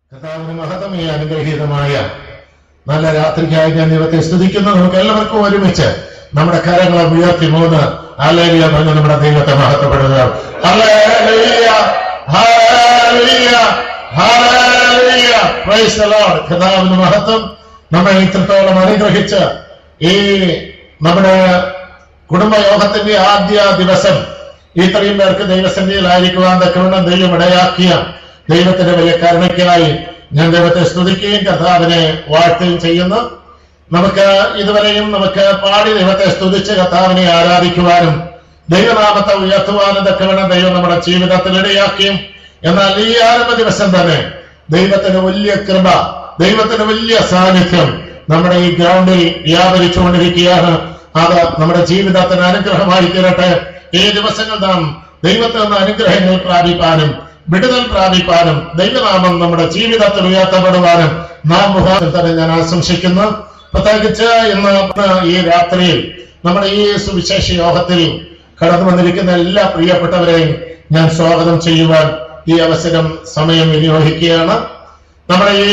കർത്താവിന് മഹത്വം. ഈ അനുഗ്രഹീതമായ നല്ല രാത്രിക്കായി ഞാൻ ദൈവത്തെ സ്തുതിക്കുന്നു. നമുക്ക് എല്ലാവർക്കും ഒരുമിച്ച് നമ്മുടെ കരങ്ങളെ ഉയർത്തി മൂന്ന് ഹല്ലേലൂയ പറഞ്ഞ് നമ്മുടെ ദൈവത്തെ മഹത്വപ്പെടുക. ഹല്ലേലൂയ, ഹല്ലേലൂയ, ഹല്ലേലൂയ. Praise the lord. കർത്താവിന് മഹത്വം. നമ്മെ ഇത്രത്തോളം അനുഗ്രഹിച്ച് ഈ നമ്മുടെ കുടുംബയോഗത്തിന്റെ ആദ്യ ദിവസം ഇത്രയും പേർക്ക് ദൈവസന്നിധിയിലായിരിക്കുവാൻ തക്കവണ്ണം ദൈവം ഇടയാക്കിയ ദൈവത്തിന്റെ വലിയ കരുണയ്ക്കായി ഞാൻ ദൈവത്തെ സ്തുതിക്കുകയും കർത്താവിനെ വാഴ്ത്തുകയും ചെയ്യുന്നു. നമുക്ക് ഇതുവരെയും നമുക്ക് പാടി ദൈവത്തെ സ്തുതിച്ച് കർത്താവിനെ ആരാധിക്കുവാനും ദൈവനാമത്തെ ഉയർത്തുവാനും തക്കവണ്ണം ദൈവം നമ്മുടെ ജീവിതത്തിൽ ഇടയാക്കിയും, എന്നാൽ ഈ ആരംഭ ദിവസം തന്നെ ദൈവത്തിന് വലിയ കൃപ, ദൈവത്തിന് വലിയ സാന്നിധ്യം നമ്മുടെ ഈ ഗ്രൗണ്ടിൽ വ്യാപരിച്ചുകൊണ്ടിരിക്കുകയാണ്. അത് നമ്മുടെ ജീവിതത്തിന് അനുഗ്രഹമായി തീരട്ടെ. ഈ ദിവസങ്ങൾ നാം ദൈവത്തിൽ നിന്ന് അനുഗ്രഹങ്ങൾ പ്രാപിപ്പാനും വിടുതൽ പ്രാപിപ്പാനും ദൈവനാമം നമ്മുടെ ജീവിതത്തിൽ ഉയർത്തപ്പെടുവാനും നാം മുഖാന്തരം തന്നെ ഞാൻ ആശംസിക്കുന്നു. പ്രത്യേകിച്ച് ഇന്ന് ഈ രാത്രിയിൽ നമ്മുടെ ഈ സുവിശേഷ യോഗത്തിൽ കടന്നു വന്നിരിക്കുന്ന എല്ലാ പ്രിയപ്പെട്ടവരെയും ഞാൻ സ്വാഗതം ചെയ്യുവാൻ ഈ അവസരം സമയം വിനിയോഗിക്കുകയാണ്. നമ്മുടെ ഈ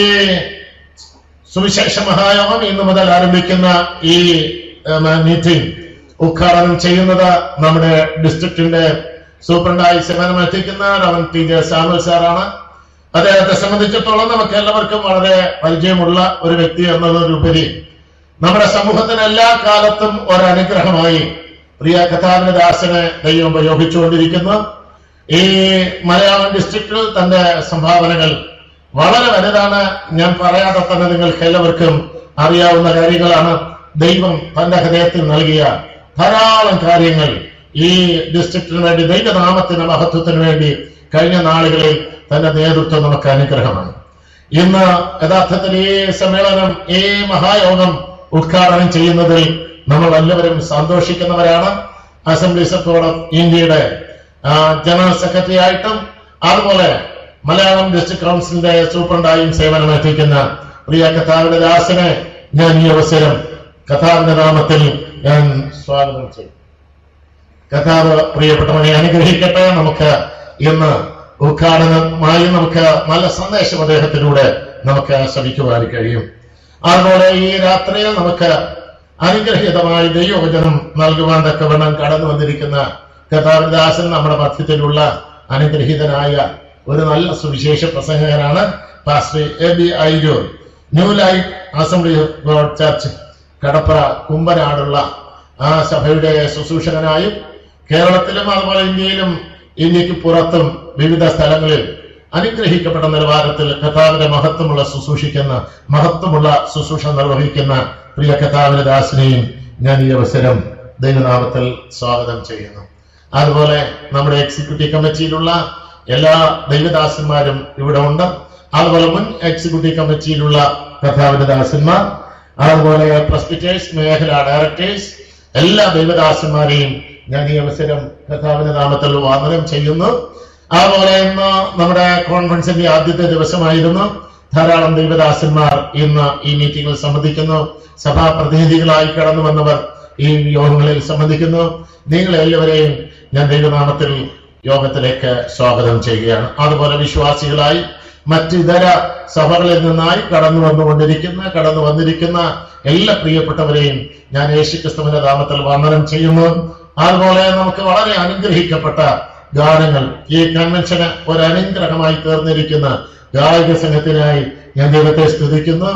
സുവിശേഷ മഹായോഗം ഇന്നു മുതൽ ആരംഭിക്കുന്ന ഈ മീറ്റിംഗ് ഉദ്ഘാടനം ചെയ്യുന്നത് നമ്മുടെ ഡിസ്ട്രിക്റ്റിന്റെ സൂപ്രണ്ടായി സേവനമനുഷ്ഠിക്കുന്ന റവൻ TJ സാമുവൽ സാറാണ്. അദ്ദേഹത്തെ സംബന്ധിച്ചിടത്തോളം നമുക്ക് എല്ലാവർക്കും വളരെ പരിചയമുള്ള ഒരു വ്യക്തി എന്നതിലുപരി നമ്മുടെ സമൂഹത്തിന് എല്ലാ കാലത്തും ഒരനുഗ്രഹമായി പ്രിയ കർത്താവിന്റെ ദാസനെ ദൈവം ഉപയോഗിച്ചുകൊണ്ടിരിക്കുന്നു. ഈ മലയാളം ഡിസ്ട്രിക്റ്റിൽ തന്റെ സംഭാവനകൾ വളരെ വലുതാണ്. ഞാൻ പറയാതെ തന്നെ നിങ്ങൾക്ക് എല്ലാവർക്കും അറിയാവുന്ന കാര്യങ്ങളാണ്. ദൈവം തന്റെ ഹൃദയത്തിൽ നൽകിയ ധാരാളം കാര്യങ്ങൾ ഈ ഡിസ്ട്രിക്റ്റിന് വേണ്ടി, ദൈവനാമത്തിന്റെ മഹത്വത്തിന് വേണ്ടി കഴിഞ്ഞ നാളുകളിൽ തന്റെ നേതൃത്വം നമുക്ക് അനുഗ്രഹമാണ്. ഇന്ന് യഥാർത്ഥത്തിൽ ഈ സമ്മേളനം, ഈ മഹായോഗം ഉദ്ഘാടനം ചെയ്യുന്നതിൽ നമ്മൾ എല്ലാവരും സന്തോഷിക്കുന്നവരാണ്. അസംബ്ലീസ് ഓഫ് ഗോഡ് ഓഫ് ഇന്ത്യയുടെ ജനറൽ സെക്രട്ടറി ആയിട്ടും അതുപോലെ മലയാളം ഡിസ്ട്രിക്ട് കൗൺസിലിന്റെ സൂപ്രണ്ടായും സേവനമനുഷ്ഠിക്കുന്ന പ്രിയ കർത്താവിന്റെ ദാസനെ ഞാൻ ഈ അവസരം കർത്താവിന്റെ നാമത്തിൽ ഞാൻ സ്വാഗതം ചെയ്യും. കർത്താവ് പ്രിയപ്പെട്ടവനെ അനുഗ്രഹിക്കട്ടെ. നമുക്ക് ഇന്ന് ഉദ്ഘാടനമായി നമുക്ക് നല്ല സന്ദേശം അദ്ദേഹത്തിലൂടെ നമുക്ക് ശ്രമിക്കുവാൻ കഴിയും. അതുപോലെ ഈ രാത്രിയിൽ നമുക്ക് അനുഗ്രഹീതമായി ദൈവവചനം നൽകുവാൻ തക്കവണ്ണം കടന്നു വന്നിരിക്കുന്ന കർത്താവിന്റെ ദാസൻ നമ്മുടെ മധ്യത്തിലുള്ള അനുഗ്രഹീതനായ ഒരു നല്ല സുവിശേഷ പ്രസംഗകനാണ് pastor AB Ayroor, new life assembly of god church Kadappura കുമ്പനാടുള്ള ആ സഭയുടെ ശുശ്രൂഷകനായും കേരളത്തിലും അതുപോലെ ഇന്ത്യക്ക് പുറത്തും വിവിധ സ്ഥലങ്ങളിൽ അനുഗ്രഹിക്കപ്പെട്ട നിലവാരത്തിൽ കർത്താവിന്റെ മഹത്വമുള്ള ശുശ്രൂഷ നിർവഹിക്കുന്ന പ്രിയ കർത്താവിന്റെ ദാസനെയും ഞാൻ ഈ അവസരം ദൈവനാമത്തിൽ സ്വാഗതം ചെയ്യുന്നു. അതുപോലെ നമ്മുടെ എക്സിക്യൂട്ടീവ് കമ്മിറ്റിയിലുള്ള എല്ലാ ദൈവദാസന്മാരും ഇവിടെ ഉണ്ട്. അതുപോലെ മുൻ എക്സിക്യൂട്ടീവ് കമ്മിറ്റിയിലുള്ള കർത്താവിന്റെ ദാസന്മാർ, അതുപോലെ പ്രസ്ബിറ്റേഴ്സ്, മേഖല ഡയറക്ടേഴ്സ്, എല്ലാ ദൈവദാസന്മാരെയും ഞാൻ ഈ അവസരം കർത്താവിന്റെ നാമത്തിൽ വന്ദനം ചെയ്യുന്നു. അതുപോലെ ഇന്ന് നമ്മുടെ കോൺഫറൻസിന്റെ ആദ്യത്തെ ദിവസമായിരുന്നു. ധാരാളം ദൈവദാസന്മാർ ഇന്ന് ഈ മീറ്റിംഗിൽ സംബന്ധിക്കുന്നു. സഭാ പ്രതിനിധികളായി കടന്നു വന്നവർ ഈ യോഗങ്ങളിൽ സംബന്ധിക്കുന്നു. നിങ്ങളെ എല്ലാവരെയും ഞാൻ ദൈവനാമത്തിൽ യോഗത്തിലേക്ക് സ്വാഗതം ചെയ്യുകയാണ്. അതുപോലെ വിശ്വാസികളായി മറ്റിതര സഭകളിൽ നിന്നായി കടന്നു വന്നിരിക്കുന്ന എല്ലാ പ്രിയപ്പെട്ടവരെയും ഞാൻ യേശുക്രിസ്തുവിന്റെ നാമത്തിൽ വന്ദനം ചെയ്യുന്നു. അതുപോലെ നമുക്ക് വളരെ അനുഗ്രഹിക്കപ്പെട്ട ഗാനങ്ങൾ, ഈ കൺവെൻഷന് ഒരു അനുഗ്രഹമായി തീർന്നിരിക്കുന്ന ഗായക സംഘത്തിനായി ഞാൻ ദൈവത്തെ സ്തുതിക്കുന്നു.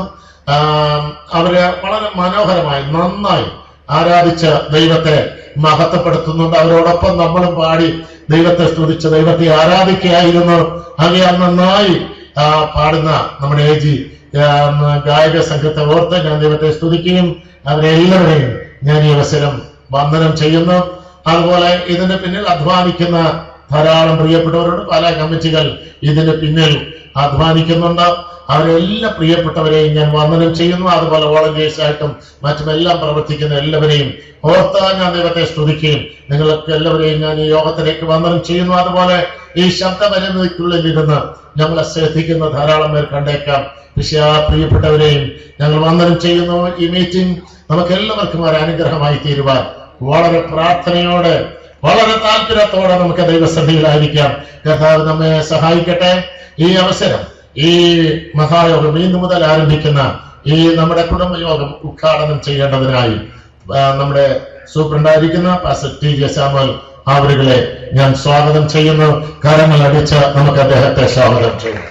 അവര് വളരെ മനോഹരമായി നന്നായി ആരാധിച്ച് ദൈവത്തെ മഹത്വപ്പെടുത്തുന്നുണ്ട്. അവരോടൊപ്പം നമ്മളും പാടി ദൈവത്തെ സ്തുതിച്ച് ദൈവത്തെ ആരാധിക്കുകയായിരുന്നു. അങ്ങനെ നന്നായി പാടുന്ന നമ്മുടെ AG ഗായക സംഘത്തെ ഓർത്ത് ഞാൻ ദൈവത്തെ സ്തുതിക്കുകയും അവരെല്ലാവരെയും ഞാൻ ഈ അവസരം വന്ദനം ചെയ്യുന്നു. അതുപോലെ ഇതിന്റെ പിന്നിൽ അധ്വാനിക്കുന്ന ധാരാളം പ്രിയപ്പെട്ടവരോട് പല കമ്മിറ്റികൾ ഇതിന്റെ പിന്നിൽ അധ്വാനിക്കുന്നുണ്ട്. അവരെല്ലാ പ്രിയപ്പെട്ടവരെയും ഞാൻ വന്ദനം ചെയ്യുന്നു. അതുപോലെ വോളണ്ടിയേഴ്സ് ആയിട്ടും മറ്റുമെല്ലാം പ്രവർത്തിക്കുന്ന എല്ലാവരെയും ഓർത്ത് ഞാൻ ദൈവത്തെ സ്തുതിക്കുകയും നിങ്ങൾക്ക് എല്ലാവരെയും ഞാൻ ഈ യോഗത്തിലേക്ക് വന്ദനം ചെയ്യുന്നു. അതുപോലെ ഈ ശബ്ദപരിമിതിക്കുള്ളിൽ ഇരുന്ന് ഞങ്ങളെ ശ്രദ്ധിക്കുന്ന ധാരാളം പേർ കണ്ടേക്കാം. പ്രിയപ്പെട്ടവരെയും ഞങ്ങൾ വന്ദനം ചെയ്യുന്നു. ഈ മീറ്റിംഗ് നമുക്ക് എല്ലാവർക്കും ഒരു അനുഗ്രഹമായി തീരുവാൻ വളരെ പ്രാർത്ഥനയോടെ, വളരെ താല്പര്യത്തോടെ നമുക്ക് ദൈവസന്നിധിയിലായിരിക്കാം. കർത്താവ് നമ്മെ സഹായിക്കട്ടെ. ഈ അവസരം ഈ മഹായോഗം ഇന്നു മുതൽ ആരംഭിക്കുന്ന ഈ നമ്മുടെ കുടുംബയോഗം ഉദ്ഘാടനം ചെയ്യേണ്ടതിനായി നമ്മുടെ സൂപ്രണ്ടായിരിക്കുന്ന പാസ്റ്റർ ടി.ജെ. സാമുവൽ അവരുകളെ ഞാൻ സ്വാഗതം ചെയ്യുന്നു. കരങ്ങൾ അടിച്ച് നമുക്ക് അദ്ദേഹത്തെ സ്വാഗതം ചെയ്യാം.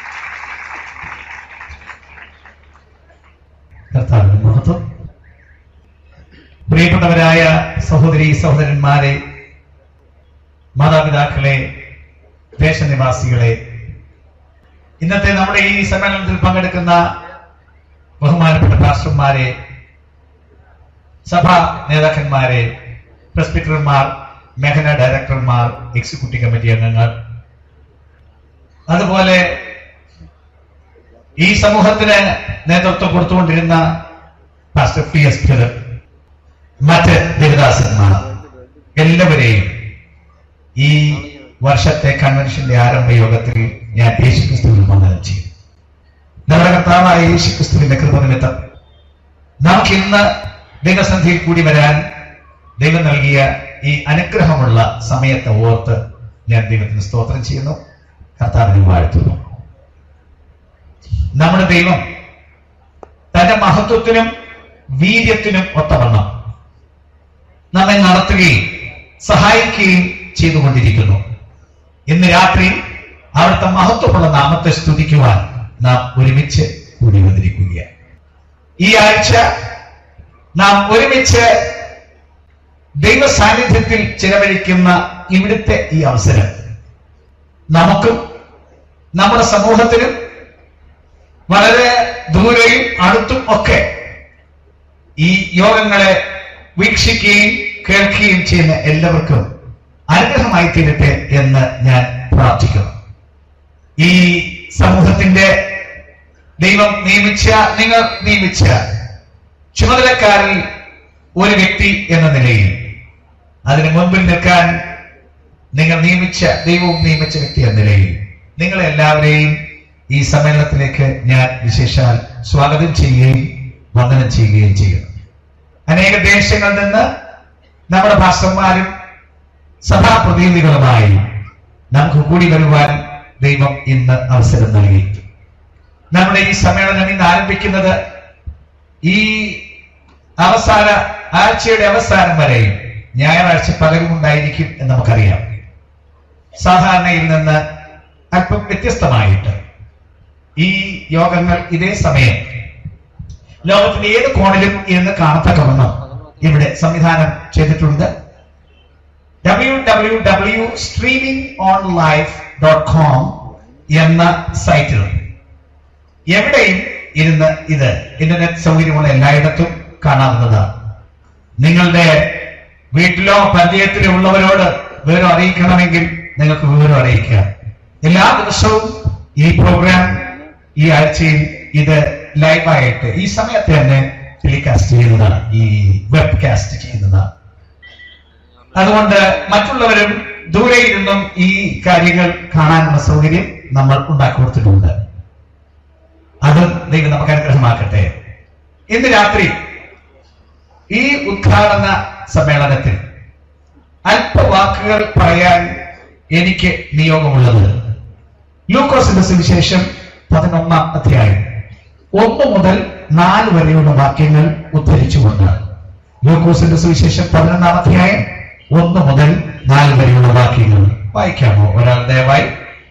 പ്രിയപ്പെട്ടവരായ സഹോദരി സഹോദരന്മാരെ, മാതാപിതാക്കളെ, ദേശനിവാസികളെ, ഇന്നത്തെ നമ്മുടെ ഈ സമ്മേളനത്തിൽ പങ്കെടുക്കുന്ന ബഹുമാനപ്പെട്ട പാസ്റ്റർമാരെ, സഭാ നേതാക്കന്മാരെ, പ്രസ്ബിറ്റർമാർ, മേഖലാ ഡയറക്ടർമാർ, എക്സിക്യൂട്ടീവ് കമ്മിറ്റി അംഗങ്ങൾ, അതുപോലെ ഈ സമൂഹത്തിന് നേതൃത്വം കൊടുത്തുകൊണ്ടിരുന്ന പാസ്റ്റർ പി.എസ്. ഫിലിപ്പ്, മറ്റ് ദേവദാസന്മാർ, എല്ലാവരെയും ഈ വർഷത്തെ കൺവെൻഷന്റെ ആരംഭ യോഗത്തിൽ ഞാൻ യേശുക്രിസ്തുവിൽ വന്ദനം ചെയ്യും. നമ്മുടെ കർത്താവായ യേശുക്രിസ്തുവിന്റെ കൃപ നിമിത്തം നമുക്ക് ഇന്ന് ദൈവസന്നിധിയിൽ കൂടി വരാൻ ദൈവം നൽകിയ ഈ അനുഗ്രഹമുള്ള സമയത്തെ ഓർത്ത് ഞാൻ ദൈവത്തിന് സ്തോത്രം ചെയ്യുന്നു, കർത്താവിനെ വാഴ്ത്തുന്നു. നമ്മുടെ ദൈവം തന്റെ മഹത്വത്തിനും വീര്യത്തിനും ഒത്തവണ്ണം നമ്മെ നടത്തുകയും സഹായിക്കുകയും ചെയ്തുകൊണ്ടിരിക്കുന്നു. ഇന്ന് രാത്രി അവിടുത്തെ മഹത്വമുള്ള നാമത്തെ സ്തുതിക്കുവാൻ നാം ഒരുമിച്ച് കൂടി വന്നിരിക്കുകയാണ്. ഈ ആഴ്ച നാം ഒരുമിച്ച് ദൈവ സാന്നിധ്യത്തിൽ ചിലവഴിക്കുന്ന ഇവിടുത്തെ ഈ അവസരം നമുക്കും നമ്മുടെ സമൂഹത്തിനും വളരെ ദൂരെയും അടുത്തും ഒക്കെ ഈ യോഗങ്ങളെ വീക്ഷിക്കുകയും കേൾക്കുകയും ചെയ്യുന്ന എല്ലാവർക്കും അനുഗ്രഹമായി തീരട്ടെ എന്ന് ഞാൻ പ്രാർത്ഥിക്കുന്നു. ഈ സമൂഹത്തിന്റെ ദൈവം നിങ്ങൾ നിയമിച്ച ചുമതലക്കാരിൽ ഒരു വ്യക്തി എന്ന നിലയിൽ അതിന് മുൻപിൽ നിൽക്കാൻ ദൈവവും നിയമിച്ച വ്യക്തി എന്ന നിലയിൽ നിങ്ങളെ എല്ലാവരെയും ഈ സമ്മേളനത്തിലേക്ക് ഞാൻ വിശേഷാൽ സ്വാഗതം ചെയ്യുകയും വന്ദനം ചെയ്യുകയും ചെയ്യുന്നു. അനേക ദേശങ്ങളിൽ നിന്ന് നമ്മുടെ പാസ്റ്റർമാരും സഭാപ്രതിനിധികളുമായി നമുക്ക് കൂടി വരുവാൻ ദൈവം ഇന്ന് അവസരം നൽകി. നമ്മുടെ ഈ സമ്മേളനം ഇന്ന് ആരംഭിക്കുന്നത് ഈ ആഴ്ചയുടെ അവസാനം വരെയും ഞായറാഴ്ച പകലും ഉണ്ടായിരിക്കും എന്ന് നമുക്കറിയാം. സാധാരണയിൽ നിന്ന് അല്പം വ്യത്യസ്തമായിട്ട് ഈ യോഗങ്ങൾ ഇതേ സമയം ലോകത്തിന്റെ ഏത് കോണിലും ഇരുന്ന് കാണത്തക്കവണ്ണം ഇവിടെ സംവിധാനം ചെയ്തിട്ടുണ്ട്. www.streamingonlife.com എന്ന സൈറ്റിൽ എവിടെയും ഇരുന്ന് ഇത് ഇന്റർനെറ്റ് സൗകര്യമുള്ള എല്ലായിടത്തും കാണാവുന്നതാണ്. നിങ്ങളുടെ വീട്ടിലോ പരിചയത്തിലോ ഉള്ളവരോട് വിവരം അറിയിക്കണമെങ്കിൽ നിങ്ങൾക്ക് വിവരം അറിയിക്കുക. എല്ലാ ദിവസവും ഈ പ്രോഗ്രാം ഈ ആഴ്ചയിൽ ഇത് ലൈവായിട്ട് ഈ സമയത്ത് തന്നെ ടെലികാസ്റ്റ് ചെയ്യുന്നതാണ്, ഈ വെബ് കാസ്റ്റ് ചെയ്യുന്നതാണ്. അതുകൊണ്ട് മറ്റുള്ളവരും ദൂരെ ഇരുന്നും ഈ കാര്യങ്ങൾ കാണാനുള്ള സൗകര്യം നമ്മൾ ഉണ്ടാക്കി കൊടുത്തിട്ടുണ്ട്. അത് ദൈവം നമുക്ക് അനുഗ്രഹമാക്കട്ടെ. ഇന്ന് രാത്രി ഈ ഉദ്ഘാടന സമ്മേളനത്തിൽ അല്പവാക്കുകൾ പറയാൻ എനിക്ക് നിയോഗമുള്ളത് ലൂക്കോസിന്റെ സുവിശേഷം 11-ാം അധ്യായം 1 മുതൽ 4 വരെയുള്ള വാക്യങ്ങൾ ഉദ്ധരിച്ചുകൊണ്ട്. ലൂക്കോസിന്റെ സുവിശേഷം 11-ാം അധ്യായം 1 മുതൽ 4 വരെയുള്ള വാക്യങ്ങൾ വായിക്കാമോ ഒരാൾ ദയവായി?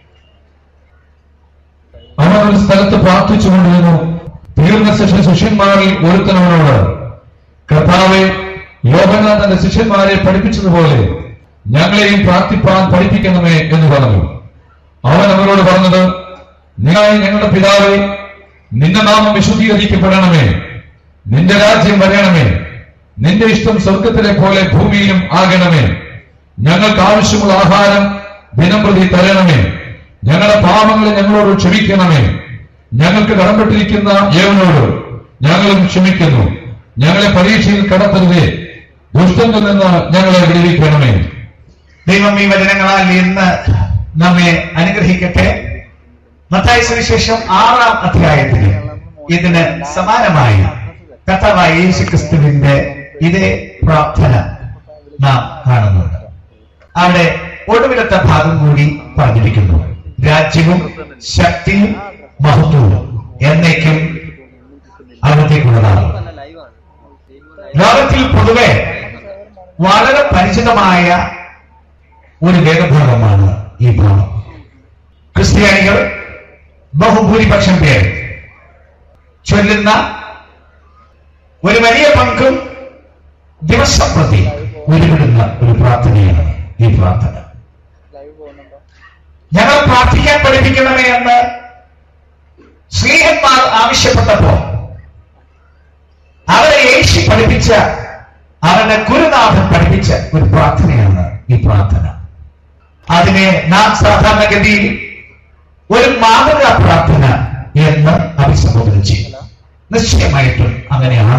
അവൻ ഒരു സ്ഥലത്ത് പ്രാർത്ഥിച്ചുകൊണ്ടിരുന്നു. തീർന്ന ശേഷം ശിഷ്യന്മാരിൽ ഒരുത്തനവനോട്, കർത്താവേ, യോഹന്നാൻ തന്റെ ശിഷ്യന്മാരെ പഠിപ്പിച്ചതുപോലെ ഞങ്ങളെയും പ്രാർത്ഥിപ്പാൻ പഠിപ്പിക്കണമേ എന്ന് പറഞ്ഞു. അവൻ അവരോട് പറഞ്ഞത്, ഞങ്ങളുടെ പിതാവേ, നിന്റെ നാമം വിശുദ്ധീകരിക്കപ്പെടണമേ, നിന്റെ രാജ്യം വരണമേ, നിന്റെ ഇഷ്ടം സ്വർഗത്തിലെ പോലെ ഭൂമിയിലും ആകണമേ. ഞങ്ങൾക്ക് ആവശ്യമുള്ള ആഹാരം ദിനംപ്രതി തരണമേ. ഞങ്ങളുടെ പാപങ്ങളെ ഞങ്ങളോട് ക്ഷമിക്കണമേ. ഞങ്ങൾക്ക് കടംപെട്ടിരിക്കുന്ന ഏവനോട് ഞങ്ങളും ക്ഷമിക്കുന്നു. ഞങ്ങളെ പരീക്ഷയിൽ കടത്തരുതേ, ദുഷ്ടത്തിൽ നിന്ന് ഞങ്ങളെ വിടുവിക്കണമേ. ദൈവം ഈ വചനങ്ങളാൽ ഇന്ന് നമ്മെ അനുഗ്രഹിക്കട്ടെ. മത്തായി സുവിശേഷം 6-ാം അധ്യായത്തിൽ ഇതിന് സമാനമായി കർത്താവായ യേശുക്രിസ്തുവിന്റെ ഇതേ പ്രാർത്ഥന നാം കാണുന്നുണ്ട്. അവിടെ ഒടുവിലത്തെ ഭാഗം കൂടി പറഞ്ഞിരിക്കുന്നു. രാജ്യവും ശക്തിയും മഹത്വവും എന്നേക്കും അവിടത്തേക്കുള്ളതാണ്. ലോകത്തിൽ പൊതുവെ വളരെ പരിചിതമായ ഒരു വേദഭാഗമാണ് ഈ ഭാഗം. ക്രിസ്ത്യാനികൾ ബഹുഭൂരിപക്ഷം പേർ ചൊല്ലുന്ന ഒരു വലിയ പങ്കും ദിവസം പ്രതി ഉരുവിടുന്ന ഒരു പ്രാർത്ഥനയാണ് ഈ പ്രാർത്ഥന. ഞങ്ങൾ പ്രാർത്ഥിക്കാൻ പഠിപ്പിക്കണമേ എന്ന് സ്ത്രീഹന്മാർ ആവശ്യപ്പെട്ടപ്പോ അവരെ യേശു പഠിപ്പിച്ച, അവരുടെ ഗുരുനാഥൻ പഠിപ്പിച്ച ഒരു പ്രാർത്ഥനയാണ് ഈ പ്രാർത്ഥന. അതിനെ നാം സാധാരണഗതിയിൽ ഒരു മാതൃകാ പ്രാർത്ഥന എന്ന് അഭിസംബോധന ചെയ്യും. നിശ്ചയമായിട്ടും അങ്ങനെയാണ്.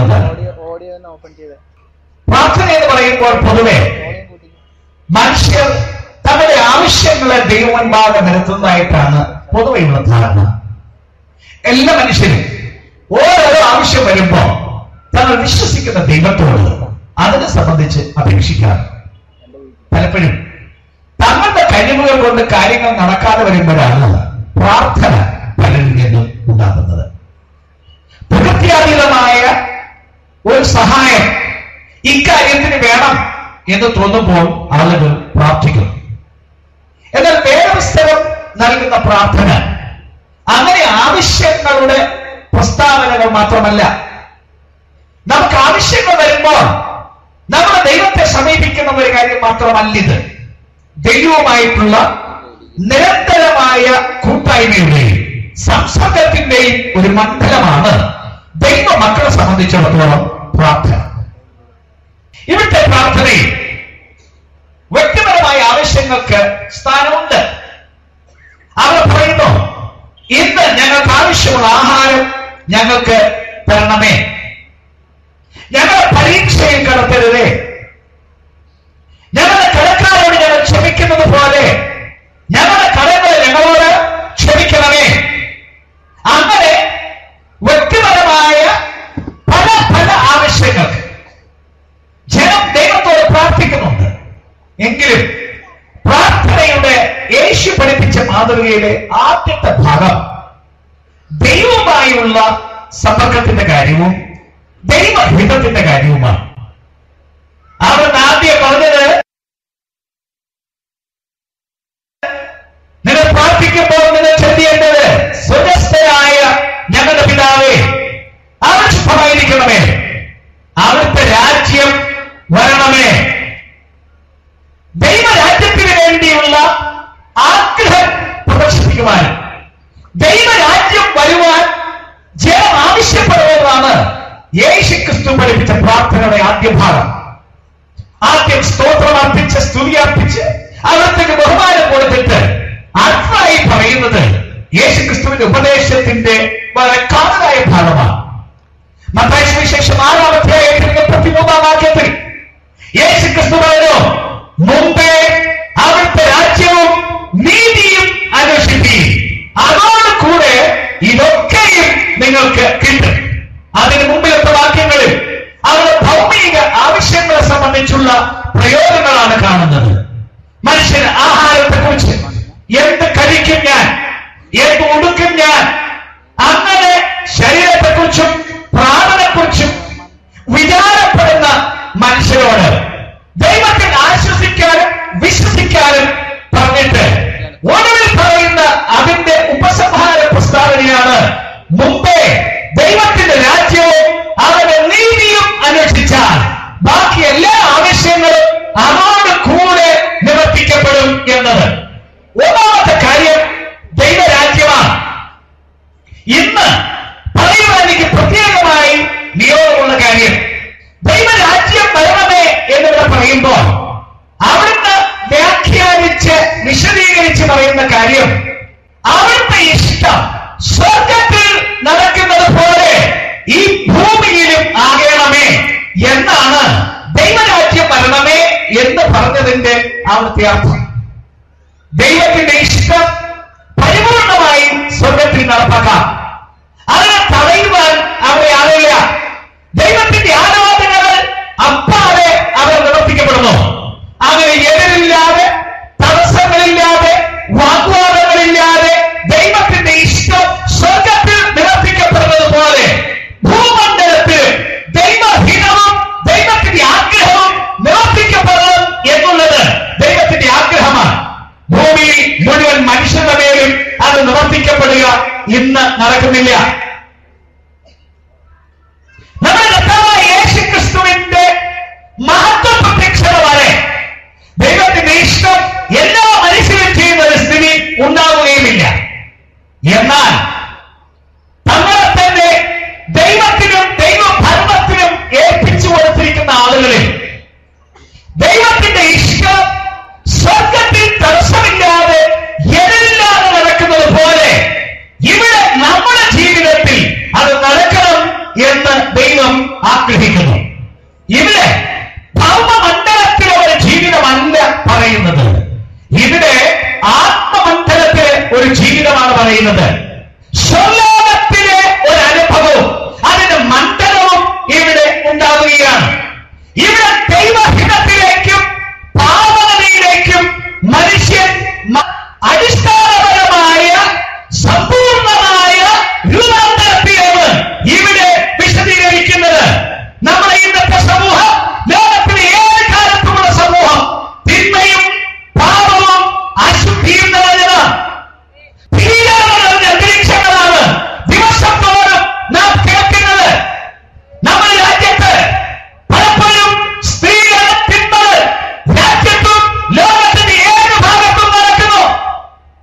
പ്രാർത്ഥന എന്ന് പറയുമ്പോൾ പൊതുവെ മനുഷ്യർ തങ്ങളുടെ ആവശ്യങ്ങളെ ദൈവമുൻപാകെ നിരത്തുന്നതായിട്ടാണ് പൊതുവെയുള്ള ധാരണ. എല്ലാ മനുഷ്യരും ഓരോ ആവശ്യം വരുമ്പോ തങ്ങൾ വിശ്വസിക്കുന്ന ദൈവത്തോട് അതിനെ സംബന്ധിച്ച് അപേക്ഷിക്കാറ്. പലപ്പോഴും തങ്ങളുടെ കഴിവുകൾ കൊണ്ട് കാര്യങ്ങൾ നടക്കാതെ വരുമ്പോഴാണ് പ്രാർത്ഥന പലരിൽ നിന്നും ഉണ്ടാകുന്നത്. പ്രകൃത്യാതീതമായ ഒരു സഹായം ഇക്കാര്യത്തിന് വേണം എന്ന് തോന്നുമ്പോൾ ആളുകൾ പ്രാർത്ഥിക്കുന്നു. എന്നാൽ വേദപുസ്തകം നൽകുന്ന പ്രാർത്ഥന അങ്ങനെ ആവശ്യങ്ങളുടെ പ്രസ്താവനകൾ മാത്രമല്ല. നമുക്ക് ആവശ്യങ്ങൾ വരുമ്പോൾ നമ്മുടെ ദൈവത്തെ സമീപിക്കുന്ന ഒരു കാര്യം മാത്രമല്ലിത്. ദൈവവുമായിട്ടുള്ള നിരന്തരമായ കൂട്ടായ്മയുടെയും സംസർഗത്തിന്റെയും ഒരു മണ്ഡലമാണ് ദൈവ മക്കളെ സംബന്ധിച്ചിടത്തോളം പ്രാർത്ഥന. ഇവിടുത്തെ പ്രാർത്ഥനയിൽ വ്യക്തിപരമായ ആവശ്യങ്ങൾക്ക് സ്ഥാനമുണ്ട്. അവർ പറയുന്നു, ഇന്ന് ഞങ്ങൾക്ക് ആവശ്യമുള്ള ആഹാരം ഞങ്ങൾക്ക് തരണമേ, ഞങ്ങളെ പരീക്ഷയിൽ കടത്തരുതേ, ഞങ്ങളുടെ കടക്കാരോട് ഞങ്ങൾ ക്ഷമിക്കുന്നത് പോലെ ഞങ്ങളുടെ കടങ്ങളെ ഞങ്ങളോട് ക്ഷമിക്കണമേ. അങ്ങനെ വ്യക്തിപരമായ പല പല ആവശ്യങ്ങൾക്ക് ജനം ദൈവത്തോട് പ്രാർത്ഥിക്കുന്നുണ്ട്. എങ്കിലും പ്രാർത്ഥനയുടെ യേശു പഠിപ്പിച്ച മാതൃകയിലെ ആദ്യത്തെ ഭാഗം ദൈവവുമായുള്ള സമ്പർക്കത്തിന്റെ കാര്യവും ദൈവഹിതത്തിന്റെ കാര്യവുമാണ്. അവർ ആദ്യം പറഞ്ഞത്, നിങ്ങൾ പ്രാർത്ഥിക്കുമ്പോൾ നിങ്ങൾ ചൊല്ലേണ്ടത് സ്വജസ്ഥനായ ഞങ്ങളുടെ പിതാവേ, ആവശ്യമായിരിക്കണമേ, അവിടുത്തെ രാജ്യം വരണമേ. ദൈവരാജ്യത്തിന് വേണ്ടിയുള്ള ആഗ്രഹം പ്രദർശിപ്പിക്കുവാൻ, ദൈവരാജ്യം വരുവാൻ ജനം ആവശ്യപ്പെടുന്നതാണ് യേശുക്രിസ്തു പഠിപ്പിച്ച പ്രാർത്ഥനയുടെ ആദ്യ ഭാഗം. ആദ്യം സ്തോത്രം അർപ്പിച്ച് സ്തുതി അർപ്പിച്ച് അവിടത്തേക്ക് ബഹുമാനം കൊടുത്തിട്ട് അടുത്തായി പറയുന്നത് യേശുക്രിസ്തുവിന്റെ ഉപദേശത്തിന്റെ വളരെ കാതലായ ഭാഗമാണ്. മത്തായി സുവിശേഷം 6-ാം അധ്യായത്തിന്റെ 33-ാം വാക്യത്തിൽ യേശുക്രിസ്തു പറഞ്ഞു, മുമ്പേ അവിടുത്തെ രാജ്യവും നീതിയും അന്വേഷിക്കുകയും അതോട് കൂടെ ഇതൊക്കെയും നിങ്ങൾക്ക് കിട്ടും. അതിന് മുമ്പിലത്തെ വാക്യങ്ങളിൽ അവരുടെ ഭൗമിക ആവശ്യങ്ങളെ സംബന്ധിച്ചുള്ള പ്രയോഗങ്ങളാണ് കാണുന്നത്. മനുഷ്യന് ആഹാരത്തെ കുറിച്ച്, എന്ത് കഴിക്കും ഞാൻ, എന്ത് ഉടുക്കും ഞാൻ, അങ്ങനെ ശരീരത്തെക്കുറിച്ചും പ്രാണനെക്കുറിച്ചും വിചാരപ്പെടുന്ന മനുഷ്യരോട് ദൈവത്തിൽ ആശ്വസിക്കാനും വിശ്വസിക്കാനും പറഞ്ഞിട്ട് ഒടുവിൽ പറയുന്ന അതിന്റെ ഉപസംഹാര പ്രസ്താവനയാണ്, മുമ്പേ ദൈവത്തിന്റെ രാജ്യവും അവരുടെ നീതിയും അന്വേഷിച്ചാൽ ബാക്കി എല്ലാ ആവശ്യങ്ങളും അതോട് കൂടെ നിവർത്തിക്കപ്പെടും എന്നത്. ഒന്നാമത്തെ കാര്യം ദൈവരാജ്യമാണ്. ഇന്ന് പറയുവാൻ എനിക്ക് പ്രത്യേകമായി നിയോഗമുള്ള കാര്യം, ദൈവരാജ്യം വരണമേ എന്നിവിടെ പറയുമ്പോൾ അവിടുന്ന് വ്യാഖ്യാനിച്ച് വിശദീകരിച്ച് പറയുന്ന കാര്യം, അവിടുത്തെ ഇഷ്ടം സ്വർഗത്തിൽ നടക്കുന്നത് പോലെ ഈ ഭൂമിയിലും ആകണമേ എന്നാണ് ദൈവരാജ്യം വരണമേ എന്ന് പറഞ്ഞതിന്റെ അവിടുത്തെ അർത്ഥം. ദൈവത്തിന്റെ ഇഷ്ടം പരിപൂർണമായി സ്വർഗത്തിൽ നടപ്പാക്കാം. അതിനെ തടയുവാൻ അവിടെ ആളില്ല. ദൈവത്തിന്റെ ആരാധനകൾ അപ്പാതെ അവർ നിവർത്തിക്കപ്പെടുന്നു. അങ്ങനെ എതിരില്ലാതെ, തടസ്സങ്ങളില്ലാതെ, വാഗ്വാദങ്ങളില്ലാതെ ദൈവത്തിന്റെ ഇഷ്ടം ഭൂമിയിൽ മുഴുവൻ മനുഷ്യരുടെ മേലും അത് നിവർത്തിക്കപ്പെടുക ഇന്ന് നടക്കുന്നില്ല. നമ്മുടെ കർത്താവായ യേശുക്രിസ്തുവിന്റെ മഹത്വ പ്രത്യക്ഷത വരെ ദൈവത്തിന്റെ ഇഷ്ടം എല്ലാ മനുഷ്യരും ചെയ്യുന്ന ഒരു സ്ഥിതി ഉണ്ടാവുകയുമില്ല. എന്നാൽ തങ്ങളെ തന്നെ ദൈവത്തിനും ദൈവഭരണത്തിനും ഏൽപ്പിച്ചു കൊടുത്തിരിക്കുന്ന ആളുകളിൽ ദൈവത്തിന്റെ ഇഷ്ടം സ്വർഗത്തിൽ തടസ്സമില്ലാതെ എതിരില്ലാതെ നടക്കുന്നത് പോലെ ഇവിടെ നമ്മുടെ ജീവിതത്തിൽ അത് നടക്കണം എന്ന് ദൈവം ആഗ്രഹിക്കുന്നു. ഇവിടെ ഭൗമമണ്ഡലത്തിലെ ഒരു ജീവിതമല്ല പറയുന്നത്, ഇവിടെ ആത്മമണ്ഡലത്തിലെ ഒരു ജീവിതമാണ് പറയുന്നത്. സ്വർലോകത്തിലെ ഒരു അനുഭവവും അതിന്റെ മണ്ഡലവും ഇവിടെ ഉണ്ടാവുകയാണ്. ഇവിടെ ദൈവഹിതത്തിലേക്കും പാവനതയിലേക്കും മനുഷ്യൻ അടിസ്ഥാനപരമായ സമ്പൂർണമായ രൂപാന്തരത്തിലാണ് ഇവിടെ വിശദീകരിക്കുന്നത്. നമ്മുടെ ഇന്നത്തെ സമൂഹം ലോകത്തിലെ ഏത് കാലത്തുമുള്ള സമൂഹം തിന്മയും പാപവും അശുദ്ധിയും നിറഞ്ഞതാണ്. അന്തരീക്ഷങ്ങളാണ് ദിവസം തോറും നാം കേൾക്കുന്നത്. നമ്മുടെ രാജ്യത്ത് പലപ്പോഴും സ്ത്രീകളുടെ തിന്മകൾ രാജ്യത്തും ലോകത്തിന്റെ ഏത് ഭാഗത്തും നടക്കുന്നു.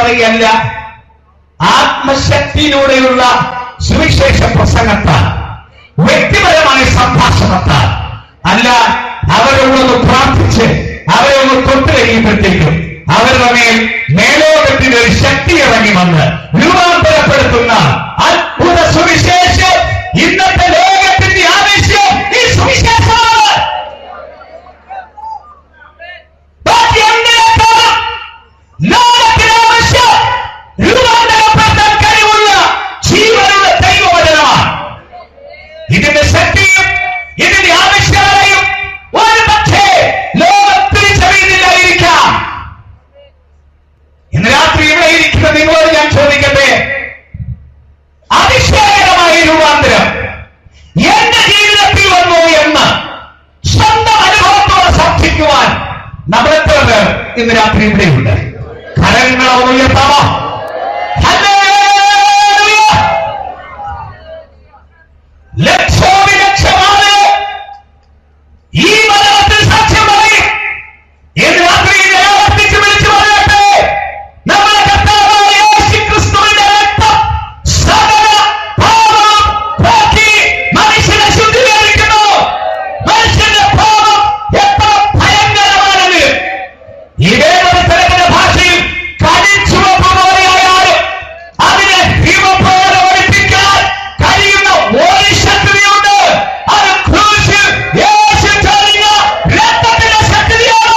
പറയുകയല്ല, ആത്മശക്തിയിലൂടെയുള്ള സുവിശേഷ പ്രസംഗത്താൽ, വ്യക്തിപരമായ സംഭാഷണത്താൽ അല്ല. അവരോടൊന്ന് പ്രാർത്ഥിച്ച് അവരൊന്ന് തൊട്ട് കഴിയുമ്പോഴത്തേക്കും അവരുടെ മേൽ മേലോകത്തിന്റെ ഒരു ശക്തി ഇറങ്ങി വന്ന് രൂപാന്തരപ്പെടുത്തുന്ന അത്ഭുത സുവിശേഷം. ഇന്നത്തെ ലോകത്തിന്റെ ആവശ്യം ഈ സുവിശേഷമാണ്. ലോകത്തിന് ആവശ്യം രൂപാന്തരപ്പെടുത്താൻ കഴിവുള്ള ജീവനുള്ള ദൈവവചനമാണ്. ഇതിന്റെ ശക്തിയും ഇതിന്റെ ആവശ്യകതയും ഒരു പക്ഷേ ലോകം തിരിച്ചറിയുന്നില്ലായിരിക്കാം. ഇന്ന് രാത്രി ഇവിടെ ഇരിക്കുന്ന നിങ്ങളോട് ഞാൻ ചോദിക്കട്ടെ, അതിശയകരമായ രൂപാന്തരം എന്റെ ജീവിതത്തിൽ വന്നു എന്ന് സ്വന്തം അനുഭവത്തോടെ സാക്ഷിക്കുവാൻ നമ്മളെത്ര പേർ ഇന്ന് രാത്രി ഇവിടെയുണ്ട്? കരങ്ങളെ ഉയർത്താമോ? ലക്ഷോപലക്ഷമാണ് ഈ മലയാളത്തിൽ സാക്ഷ്യം പറയും. ഇന്ന് രാത്രി ആവർത്തിച്ച് വിളിച്ചു പറയട്ടെ, നമ്മുടെ കർത്താവായ യേശുക്രിസ്തുവിന്റെ രക്തം സകല പാപവും പോക്കി മനുഷ്യനെ ശുദ്ധീകരിക്കുന്നു. മനുഷ്യന്റെ പാപം എത്ര ഭയങ്കരമാണെന്ന് ഈ വേദപുസ്തകത്തിന്റെ ഭാഷയിൽ കരിച്ചുവപ്പ് പോലെയായാലും അതിനെ ഹിമപോലെ ഒളിപ്പിക്കാൻ കഴിയുന്ന ഒരു ശക്തിയുണ്ട്. അത് ക്രൂശിൽ യേശു ചൊരിഞ്ഞ രക്തത്തിന്റെ ശക്തിയാണ്.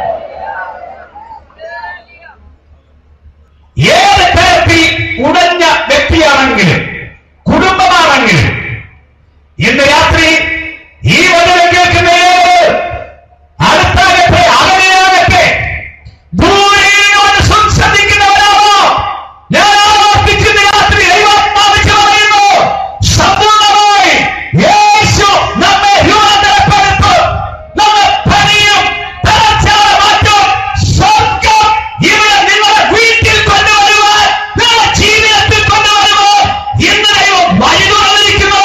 ഏത് തരത്തിൽ ഉടഞ്ഞ വ്യക്തിയാണെങ്കിലും കുടുംബമാണെങ്കിലും ഇന്ന് രാത്രി ഈ വചനം കേൾക്കുന്നവരോട് അടുത്താകട്ടെ അകലെയാകട്ടെ ദൂരെയോട് സംസാരിക്കുന്നവരാണോ? ഞാൻ ആവർത്തിക്കുന്ന രാത്രി ദൈവാത്മാവിച്ച് പറയുന്നു, സമ്പൂർണ്ണമായി യേശു നമ്മെ രൂപാന്തരപ്പെടുത്തും. നമ്മെ പണിയും തലച്ചാറ മാറ്റും. സ്വർഗം ഇവിടെ നിങ്ങളുടെ വീട്ടിൽ കൊണ്ടുവരുവാൻ, നിങ്ങളുടെ ജീവിതത്തിൽ കൊണ്ടുവരുവാൻ ഇന്ന് ദൈവം വഴി തുറന്നിരിക്കുന്നു.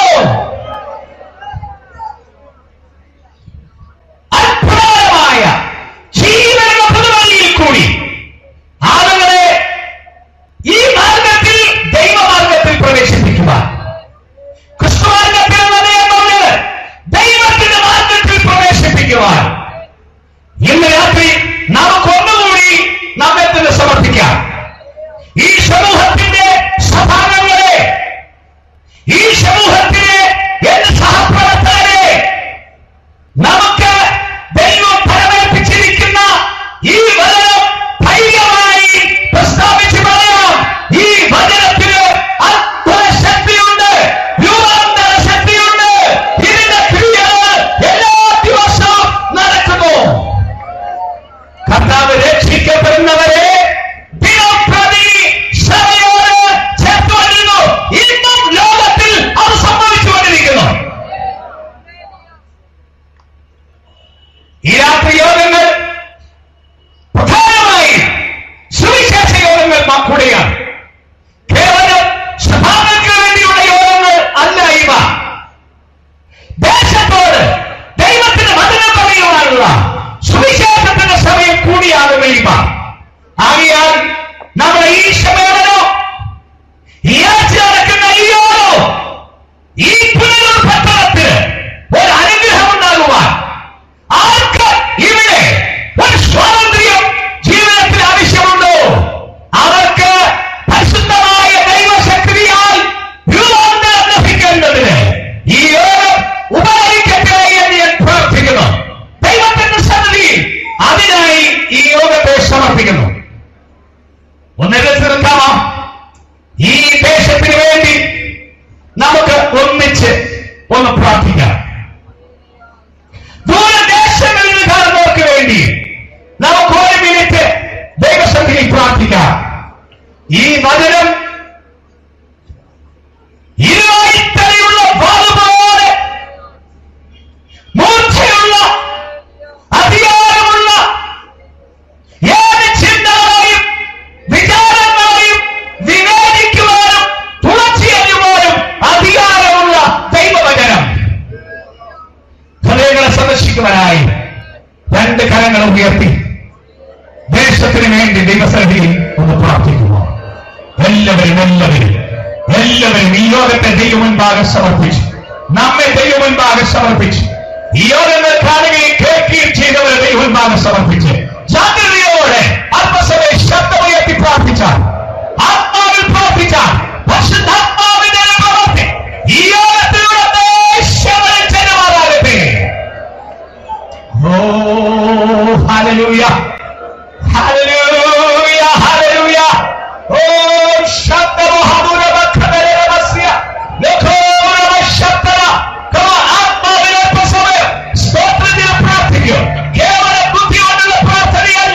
അത്ഭുതകരമായ ജീവനുള്ള പുതുവഴിയിൽ കൂടി ആളുകളെ ഈ മാർഗത്തിൽ ദൈവമാർഗത്തിൽ പ്രവേശിപ്പിക്കുവാൻ, ക്രിസ്തുമാർഗത്തിൽ പറഞ്ഞത് ദൈവത്തിന്റെ മാർഗത്തിൽ പ്രവേശിപ്പിക്കുവാൻ ഇന്ന് രാത്രി നമുക്കൊന്നുകൂടി നമ്മെ തന്നെ സമർപ്പിക്കാം. ഈ സമൂഹത്തിന്റെ സഭാംഗങ്ങളെ, ഈ സമൂഹത്തിലെ എന്റെ സഹപ്രവർത്തകരെ, നമുക്ക് ദൈവം ഫലമേൽപ്പിച്ചിരിക്കുന്ന ഈ വചനം ധൈര്യമായി പ്രസ്താവിച്ച് പറയാം. ഈ വചനത്തിന് അത്ഭുത ശക്തിയുണ്ട്, രൂപാന്തര ശക്തിയുണ്ട്. ഇതിന്റെ ക്രിയകൾ എല്ലാ ദിവസവും നടക്കുന്നു. കർത്താവ് രക്ഷിക്കപ്പെടുന്നവരെ ദിനംപ്രതി സഭയോട് ചേർത്ത് വരുന്നു. ഇന്നും ലോകത്തിൽ അത് സംഭവിച്ചുകൊണ്ടിരിക്കുന്നു. ഈ രാത്രി യോഗങ്ങൾ പ്രധാനമായി സുവിശേഷ യോഗങ്ങൾ കൂടെയാണ്. കേവലം സഭാംഗങ്ങൾക്ക് വേണ്ടിയുള്ള യോഗങ്ങൾ അല്ല ഇവ. ദേശത്തോട് ദൈവത്തിന്റെ വചനം പറയുവാനുള്ള സുവിശേഷത്തിന്റെ സമയം കൂടിയാകും ഇവ. ആകയാൽ നമ്മുടെ ഈ സമ്മേളനോ, ഈ ആഴ്ച നടക്കുന്ന ഈ യോഗോ, ഈ പുനരൂർ പട്ടണത്തിന് ഒരു അനുഗ്രഹം ഉണ്ടാകുവാൻ, ആർക്ക് ഇവിടെ ഒരു സ്വാതന്ത്ര്യം ജീവിതത്തിൽ ആവശ്യമുണ്ടോ അവർക്ക് പരിശുദ്ധമായ ദൈവശക്തിയാൽ രൂപാന്തരം ലഭിക്കേണ്ടതിന് ഈ യോഗം ഉപകരിക്കട്ടെ എന്ന് ഞാൻ പ്രാർത്ഥിക്കുന്നു. ദൈവത്തിന്റെ സന്നിധിയിൽ അതിനായി ഈ യോഗത്തെ സമർപ്പിക്കുന്നു. ഒന്നെടുക്കാമോ? ഈ ദേശത്തിന് വേണ്ടി നമുക്ക് ഒന്നിച്ച് ഒന്ന് പ്രാർത്ഥിക്കാം. ദൂരദേശങ്ങളിൽ കാണുന്നവർക്ക് വേണ്ടി നമുക്ക് ഒരു മിനിറ്റ് ദൈവസന്നിധിയിൽ പ്രാർത്ഥിക്കാം. ഈ വചനം ഇരുവായ്ത്തലയുള്ള വാളുപോലെ മൂർച്ചയുള്ള അധികാരമുള്ള ഏത് ചിന്തകളെയും വിചാരങ്ങളെയും വിവേചിക്കുവാനും തുളച്ചിയറിയുവാനും അധികാരമുള്ള ദൈവവചനം. ഹൃദയങ്ങളെ സന്ദർശിക്കുവാനായി രണ്ട് കരങ്ങൾ ഉയർത്തി ദേശത്തിന് വേണ്ടി ദൈവസന്നിധിയിൽ ഒന്ന് പ്രാർത്ഥിക്കുമോ? എല്ലാവരും ഈ യോഗത്തെ ദൈവമുൻപാകെ സമർപ്പിച്ചു, നമ്മെ ദൈവമുൻപാകെ സമർപ്പിച്ചു, ഈ യോഗങ്ങൾ കാണുകയും കേൾക്കുകയും ചെയ്തവരെ ദൈവമുൻപാകെ സമർപ്പിച്ച് ജാഗ്രതയോടെ അല്പസമയം ശബ്ദമുയർത്തി പ്രാർത്ഥിച്ചാൽ, ആത്മാവിൽ പ്രാർത്ഥിച്ചാൽ പരിശുദ്ധാത്മാവിന്റെ പ്രവൃത്തി ഈ യോഗത്തിലൂടെ ചെലവാറാകട്ടെ. ഓ ഹല്ലേലൂയ, ഹല്ലേലൂയ, ഹല്ലേലൂയ. ഓ ആത്മാവിനെ സ്തോത്രത്തിന് പ്രാർത്ഥിക്കൂ. കേവല ബുദ്ധി കൊണ്ടുള്ള പ്രാർത്ഥനയല്ല.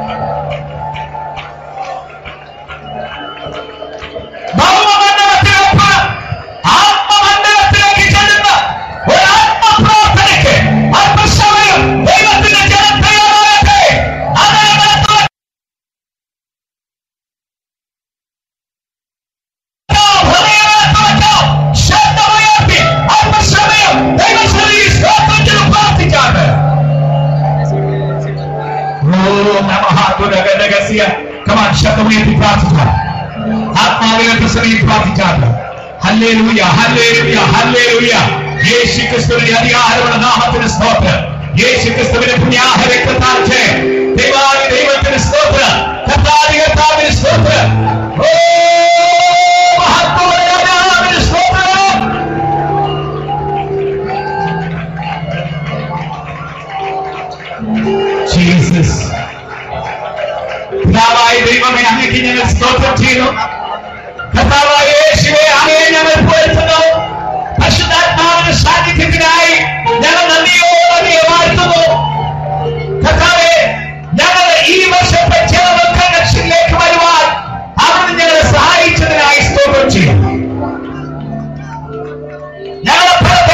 ഭൗമമണ്ഡലത്തിനൊപ്പം ആത്മമണ്ഡലത്തിലേക്ക് ചെല്ലുന്ന ഒരു ആത്മപ്രാർത്ഥനയ്ക്ക് അല്പസമയം ദൈവത്തിന്റെ ജനം തയ്യാറാകട്ടെ. ശബ്ദമുയർത്തി അല്പസമയം ദൈവസന്നിധിയിൽ സ്തോത്രത്തിന് പ്രാർത്ഥിച്ചാണ്. ശബ്ദമുയർത്തി പ്രാർത്ഥിച്ചാൽ, ആത്മാവിനെ സന്നിധിയിൽ പ്രാർത്ഥിച്ചാണ്. ഹല്ലേലൂയ, ഹല്ലേലൂയ, ഹല്ലേലൂയ. യേശു ക്രിസ്തുവിന്റെ അധികാരമുള്ള നാമത്തിന് സ്തോത്രം. യേശു ക്രിസ്തുവിന്റെ പുണ്യാഹ രക്തത്താൽ ദൈവാദി ദൈവത്തിന് സ്തോത്രം. കർത്താദി കർത്താവിന് സ്തോത്രം. ഓ മഹത്വത്തിന് സ്തോത്രം. ജീസസ്. പിതാവായ ദൈവമേ, അങ്ങേക്ക് ഞങ്ങൾ സ്തോത്രം ചെയ്യുന്നു. കർത്താവായ യേശുവേ, അങ്ങയെ ഞങ്ങൾ പുകഴ്ത്തുന്നു. പരിശുദ്ധാത്മാവിന്റെ സാന്നിധ്യത്തിനായി ഞങ്ങൾ നന്ദിയോടെ വാഴ്ത്തുന്നു. കർത്താവേ, ഞങ്ങളുടെ ഈ വർഷത്തെ ചെലവൊക്കെ ലക്ഷ്യത്തിലേക്ക് വരുവാൻ അവിടുന്ന് ഞങ്ങളെ സഹായിച്ചതിനായി സ്തോത്രം ചെയ്യുന്നു. ഞങ്ങളുടെ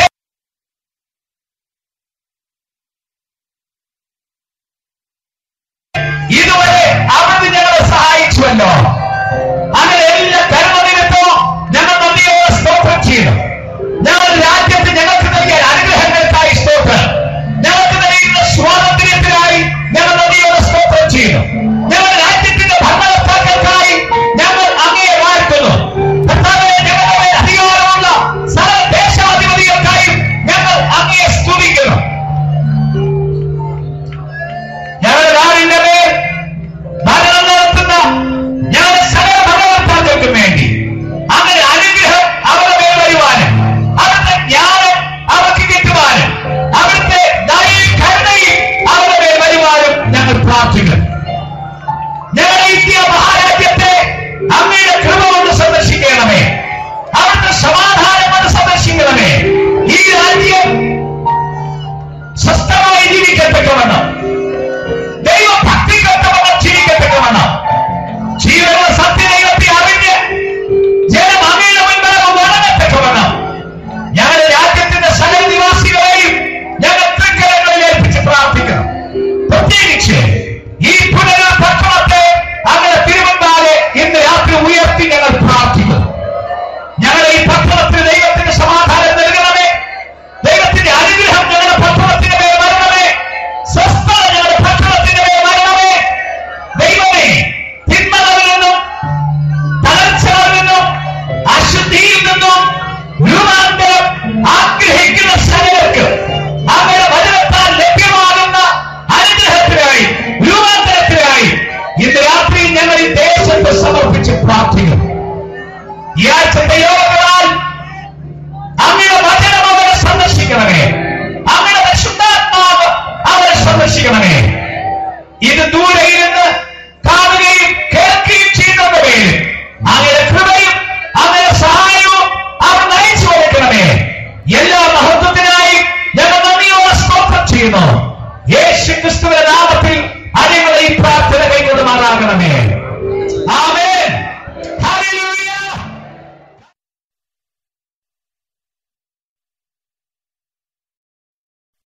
ഇതുവരെ അവിടുന്ന് ഞങ്ങളെ സഹായിച്ചുവല്ലോ. അങ്ങനെ എല്ലാ കരുണനിമിത്തവും ഞങ്ങൾ നന്ദിയോടെ സ്തോത്രം ചെയ്യുന്നു. ഞങ്ങളുടെ രാജ്യത്ത് ഞങ്ങൾക്ക് നൽകിയ അനുഗ്രഹങ്ങൾക്കായി സ്തോത്രം. ഞങ്ങൾക്ക് നൽകിയ സ്വാതന്ത്ര്യത്തിനായി ഞങ്ങൾ നന്ദിയോടെ സ്തോത്രം ചെയ്യുന്നു. ഞങ്ങളുടെ രാജ്യത്തിന്റെ ഭരണകർത്താക്കൾക്കായി ഞങ്ങൾ അങ്ങയെ വാഴ്ത്തുന്നു. കർത്താവേ, ഞങ്ങളുടെ അധികാരമുള്ള സകല ദേശാധിപതികൾക്കായി ഞങ്ങൾ അങ്ങയെ സ്തുതിക്കുന്നു. ഞങ്ങളുടെ നാടിന്റെ മേൽ ഭരണം നടത്തുന്ന ഞങ്ങളുടെ സകല ഭരണകർത്താക്കൾക്കും വേണ്ടി അങ്ങനെ അനുഗ്രഹം അവരുടെ മേൽ വരുവാനും അവിടുത്തെ ജ്ഞാനം അവർക്ക് കിട്ടുവാനും അവിടുത്തെ ദയയും കരുണയും അവരുടെ മേൽ വരുവാനും ഞങ്ങൾ പ്രാർത്ഥിക്കുന്നു. ഞങ്ങളുടെ ഇന്ത്യ മഹാരാജ്യത്തെ അങ്ങയുടെ കൃപ കൊണ്ട് സന്ദർശിക്കണമേ. അവിടുത്തെ സമാധാനം കൊണ്ട് സന്ദർശിക്കണമേ. ഈ രാജ്യം സ്വസ്ഥമായി ജീവിക്കത്തക്കവണ്ണം, ദൈവഭക്തിക്കൊത്തവണ്ണം ജീവിക്കത്തക്കവണ്ണം, ജീവനുള്ള സത്യദൈവത്തെ അറിഞ്ഞ് ജനം അങ്ങയുടെ മുൻപാകെ വളരത്തക്കവണ്ണം ഞങ്ങളുടെ രാജ്യത്തിന്റെ സകല നിവാസികളെയും ഞങ്ങൾ തൃക്കരങ്ങളിൽ ഏൽപ്പിച്ച് പ്രാർത്ഥിക്കണം. പ്രത്യേകിച്ച് ഈ പുനരൂർ പട്ടണത്തെ അങ്ങനെ തിരുവമ്പാലെ ഇന്ന് രാത്രി ഉയർത്തി ഞങ്ങൾ പ്രാർത്ഥിക്കുന്നു. ഞങ്ങളുടെ ഈ പട്ടണത്തിന് ദൈവത്തിന്റെ സമാധാനം നൽകണമേ. ദൈവത്തിന്റെ അനുഗ്രഹം ഞങ്ങളുടെ പട്ടണത്തിന്റെ മേൽ വരണമേ. സ്വസ്ഥത ഞങ്ങളുടെ പട്ടണത്തിന്റെ മേൽ വരണമേ. ദൈവമേ, തിന്മകളിൽ നിന്നും തളർച്ചകളിൽ നിന്നും അശുദ്ധിയിൽ നിന്നും രൂപാന്തരം ആഗ്രഹിക്കുന്ന സകലർക്ക് അവരുടെ വചനത്താൽ ലഭ്യമാകുന്ന അനുഗ്രഹത്തിനായി, രൂപാന്തരത്തിനായി ഇന്ന് രാത്രി ഞങ്ങൾ ഈ ദേശത്ത് സമർപ്പിച്ച് പ്രാർത്ഥിക്കുന്നു. ഈ ആഴ്ചത്തെ യോഗങ്ങളാൽ അങ്ങയുടെ വചനം അവരെ സന്ദർശിക്കണമേ. അങ്ങയുടെ പരിശുദ്ധാത്മാവ് അവരെ സന്ദർശിക്കണമേ. ഇത് ദൂരെ ഇരുന്ന് കാണുകയും കേൾക്കുകയും ചെയ്യുന്നവരുടെ പേരിൽ അങ്ങയുടെ കൃപയും അങ്ങയുടെ സഹായവും അവർ നയിച്ചു കൊടുക്കണമേ. എല്ലാ മഹത്വത്തിനായി ഞങ്ങൾ നന്ദിയോടെ സ്തോത്രം ചെയ്യുന്നു. യേശു ക്രിസ്തുവിന്റെ നാമത്തിൽ അടികളെ ഈ പ്രാർത്ഥന കൈകൊള്ളുമാറാകണമേ.